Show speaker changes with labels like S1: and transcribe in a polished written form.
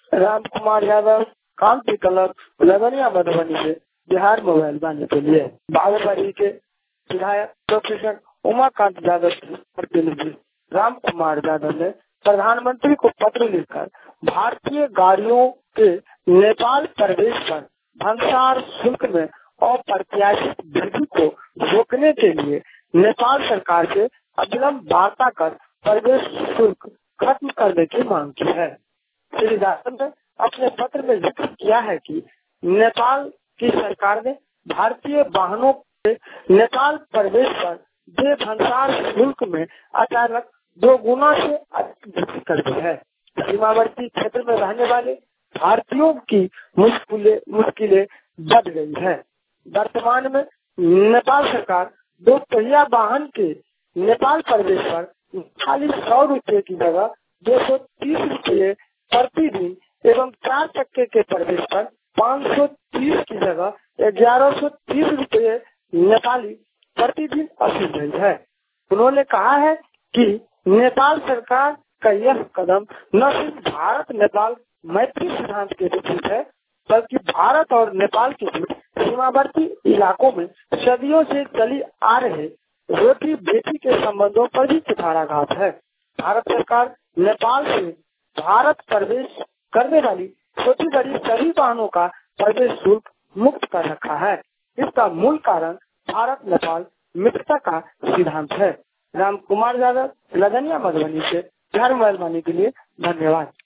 S1: राम कुमार यादव, कांति कलक, लदनिया मधुबनी से बिहार मोबाइल बांधने के लिए बागेश्वरी के विधायक प्रोफेसर उमाकांत यादव के प्रतिनिधि राम कुमार यादव ने प्रधानमंत्री को पत्र लिखकर भारतीय गाड़ियों के नेपाल प्रवेश पर भंसार शुल्क में अप्रत्याशित वृद्धि को रोकने के लिए नेपाल सरकार से अविलंब वार्ता कर प्रवेश शुल्क खत्म करने की मांग की है। श्री यादव ने अपने पत्र में जिक्र किया है कि नेपाल की सरकार ने भारतीय वाहनों के नेपाल प्रवेश पर बेभंसार शुल्क में अचानक 2 गुना से अधिक वृद्धि कर दी है। सीमावर्ती क्षेत्र में रहने वाले भारतीयों की मुश्किलें बढ़ गई है। वर्तमान में नेपाल सरकार 2 पहिया वाहन के नेपाल प्रवेश पर खाली 100 रुपये की जगह 230 रुपये प्रतिदिन एवं 4 चक्के के प्रवेश पर 530 की जगह 1130 रुपये नेपाली प्रतिदिन वसूल रही है। उन्होंने कहा है कि नेपाल सरकार का यह कदम न सिर्फ भारत नेपाल मैत्री सिद्धांत के विपरीत है, बल्कि भारत और नेपाल के बीच सीमावर्ती इलाकों में सदियों से चली आ रहे रोटी बेटी के संबंधों पर भी कुठाराघात है। भारत सरकार नेपाल से भारत प्रवेश करने वाली छोटी बड़ी सभी वाहनों का प्रवेश शुल्क मुक्त कर रखा है। इसका मूल कारण भारत नेपाल मित्रता का सिद्धांत है। राम कुमार यादव, लदनिया मधुबनी से बिहार मोबाइल बांधने के लिए धन्यवाद।